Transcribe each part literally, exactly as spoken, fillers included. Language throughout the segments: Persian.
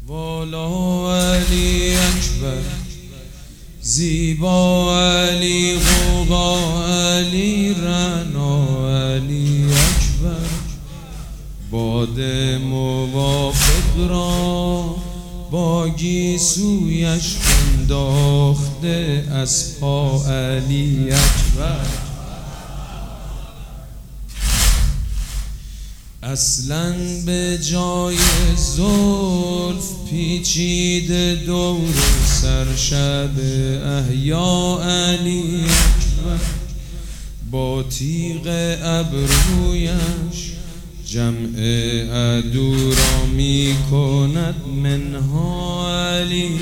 والا علی اکبر، زیبا علی، غوغا علی، رعنا علی اکبر. باد موافق را با گیسویش انداخته از پا علی اکبر. اصلاً به جای زلف پیچیده دور سر شب احیا علی اکبر. با تیغ ابرویش جمع عدو را می کند منها علی.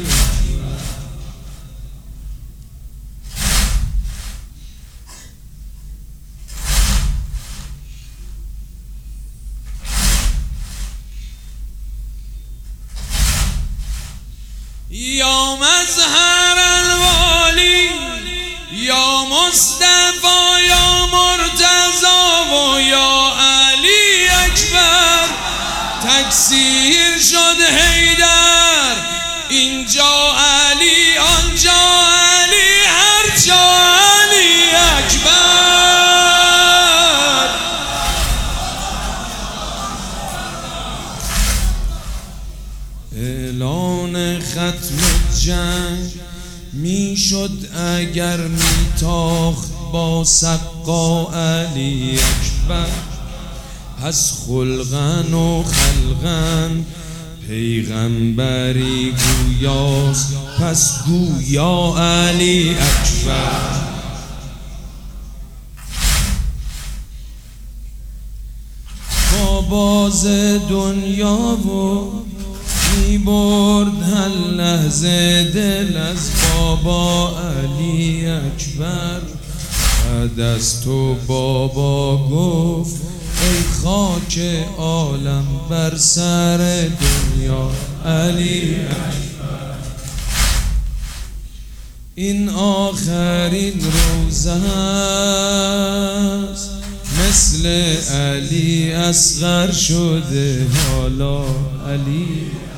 یا مظهر الوالی، یا مصطفی، یا مرتضی و یا علی اکبر. تکثیر شد حیدر، اینجا علی، آنجا علی، هر جا علی اکبر. اعلان ختم جنگ می شد اگر می تاخت با سقا علی اکبر. پس خلقن و خلقن پیغمبری گویاست، پس گویا علی اکبر. با باز دنیا و می برد هر لحظه دل از بابا علی اکبر. بعد از تو بابا گفت ای خاک عالم بر سر دنیا علی اکبر. این آخرین روزه است، مثل علی اصغر شده حالا علی